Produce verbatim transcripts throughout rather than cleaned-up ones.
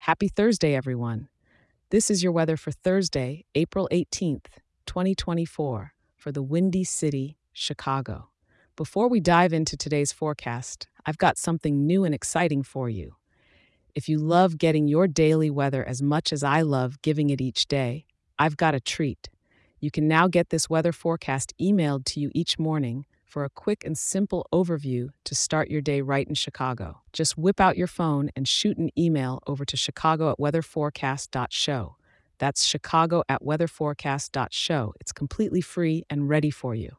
Happy Thursday, everyone. This is your weather for Thursday, April eighteenth, twenty twenty-four, for the Windy City, Chicago. Before we dive into today's forecast, I've got something new and exciting for you. If you love getting your daily weather as much as I love giving it each day, I've got a treat. You can now get this weather forecast emailed to you each morning for a quick and simple overview to start your day right in Chicago. Just whip out your phone and shoot an email over to chicago at weatherforecast dot show. That's chicago at weatherforecast dot show. It's completely free and ready for you.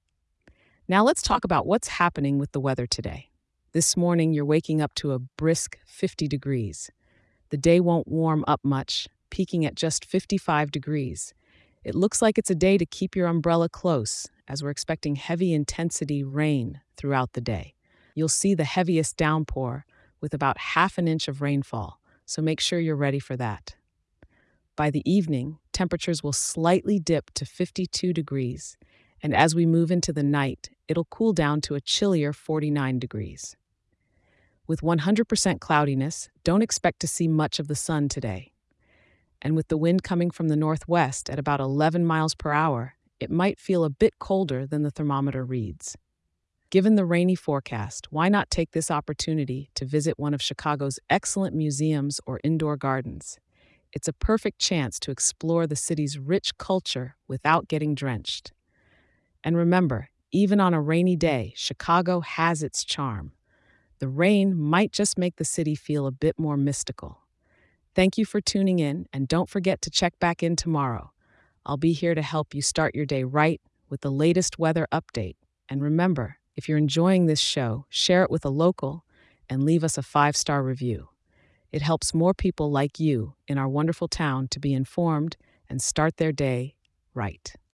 Now let's talk about what's happening with the weather today. This morning, you're waking up to a brisk fifty degrees. The day won't warm up much, peaking at just fifty-five degrees. It looks like it's a day to keep your umbrella close, as we're expecting heavy intensity rain throughout the day. You'll see the heaviest downpour with about half an inch of rainfall, so make sure you're ready for that. By the evening, temperatures will slightly dip to fifty-two degrees, and as we move into the night, it'll cool down to a chillier forty-nine degrees. With one hundred percent cloudiness, don't expect to see much of the sun today. And with the wind coming from the northwest at about eleven miles per hour, it might feel a bit colder than the thermometer reads. Given the rainy forecast, why not take this opportunity to visit one of Chicago's excellent museums or indoor gardens? It's a perfect chance to explore the city's rich culture without getting drenched. And remember, even on a rainy day, Chicago has its charm. The rain might just make the city feel a bit more mystical. Thank you for tuning in, and don't forget to check back in tomorrow. I'll be here to help you start your day right with the latest weather update. And remember, if you're enjoying this show, share it with a local and leave us a five-star review. It helps more people like you in our wonderful town to be informed and start their day right.